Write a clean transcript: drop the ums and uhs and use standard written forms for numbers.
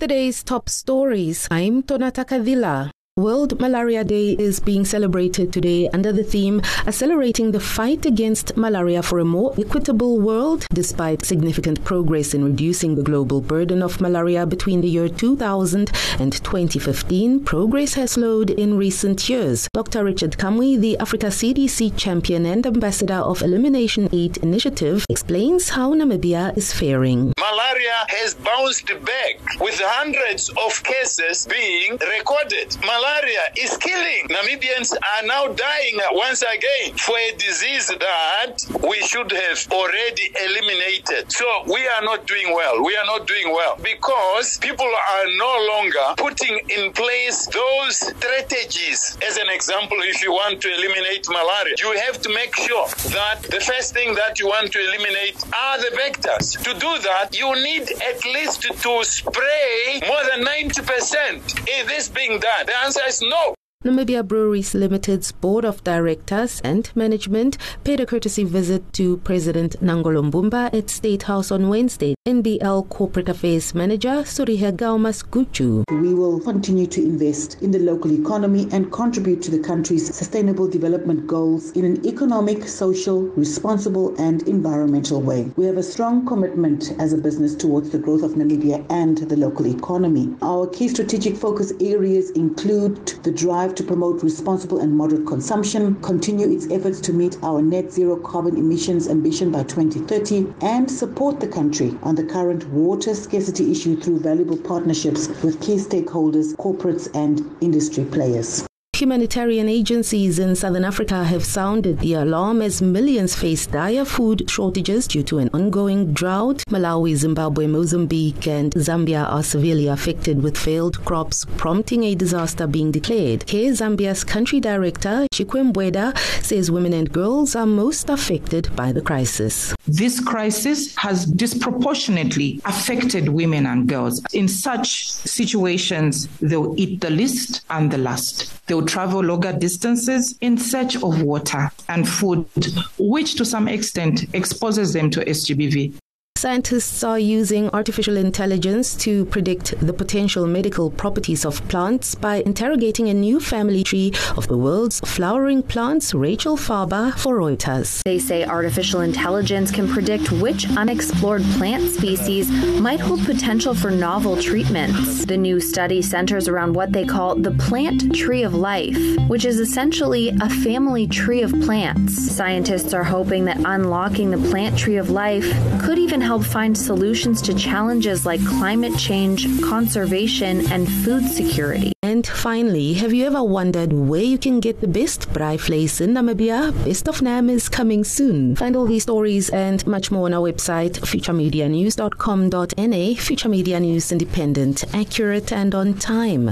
the day's top stories, I'm Tonata Kadila. World Malaria Day is being celebrated today under the theme Accelerating the Fight Against Malaria for a More Equitable World, despite significant progress in reducing the global burden of malaria between the year 2000 and 2015. Progress has slowed in recent years. Dr. Richard Kamwe, the Africa CDC champion and ambassador of Elimination Aid Initiative, explains how Namibia is faring. Malaria has bounced back with hundreds of cases being recorded. Malaria is killing. Namibians are now dying once again for a disease that we should have already eliminated. So we are not doing well. We are not doing well because people are no longer putting in place those strategies. As an example, if you want to eliminate malaria, you have to make sure that the first thing that you want to eliminate are the vectors. To do that, you need at least to spray more than 90%. Is this being done? The answer is no. Namibia Breweries Limited's board of directors and management paid a courtesy visit to President Nangolo Mbumba at State House on Wednesday. NBL Corporate Affairs Manager Surihe Gaumas Guchu. We will continue to invest in the local economy and contribute to the country's sustainable development goals in an economic, social, responsible and environmental way. We have a strong commitment as a business towards the growth of Namibia and the local economy. Our key strategic focus areas include the drive to promote responsible and moderate consumption, continue its efforts to meet our net zero carbon emissions ambition by 2030, and support the country on the current water scarcity issue through valuable partnerships with key stakeholders, corporates, and industry players. Humanitarian agencies in Southern Africa have sounded the alarm as millions face dire food shortages due to an ongoing drought. Malawi, Zimbabwe, Mozambique and Zambia are severely affected with failed crops, prompting a disaster being declared. Care Zambia's country director, Chikwembweda, says women and girls are most affected by the crisis. This crisis has disproportionately affected women and girls. In such situations, they'll eat the least and the last. They'll travel longer distances in search of water and food, which to some extent exposes them to SGBV. Scientists are using artificial intelligence to predict the potential medical properties of plants by interrogating a new family tree of the world's flowering plants. Rachel Farber for Reuters. They say artificial intelligence can predict which unexplored plant species might hold potential for novel treatments. The new study centers around what they call the plant tree of life, which is essentially a family tree of plants. Scientists are hoping that unlocking the plant tree of life could even help find solutions to challenges like climate change, conservation, and food security. And finally, have you ever wondered where you can get the best braai vleis in Namibia? Best of Nam is coming soon. Find all these stories and much more on our website, futuremedianews.com.na. Future Media News, independent, accurate, and on time.